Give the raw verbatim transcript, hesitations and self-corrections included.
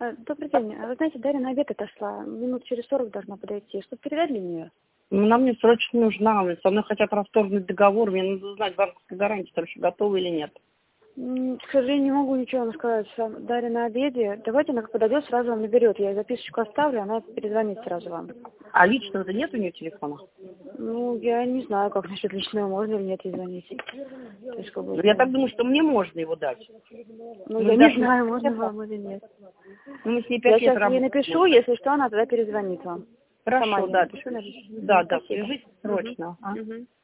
А, Добрый день. А Вы знаете, Дарья на обед отошла. Минут через сорок должна подойти. Что передать для нее? Ну, Она мне срочно нужна. Со мной хотят расторгнуть договор. Мне надо знать, банковская гарантия вообще готова или нет. М, К сожалению, не могу ничего вам сказать. Сам- Дарья на обеде. Давайте она как подойдет, сразу вам наберет. Я ей записочку оставлю, она перезвонит сразу вам. А личного-то нет у нее телефона? Ну, я не знаю, как насчет личного, можно или нет ей звонить. То есть, как бы, Ну, я это- так думаю, что мне можно его дать. Ну, Мы я не даже знаю, не можно это. вам или нет. Ну, мы с ней Я пять лет сейчас ей работаем. напишу, если что, она тогда перезвонит вам. Сама Хорошо, ей да. напишу, напишу. Да, Мгм, да, Спасибо. свяжись Мгм, срочно. А? мгм.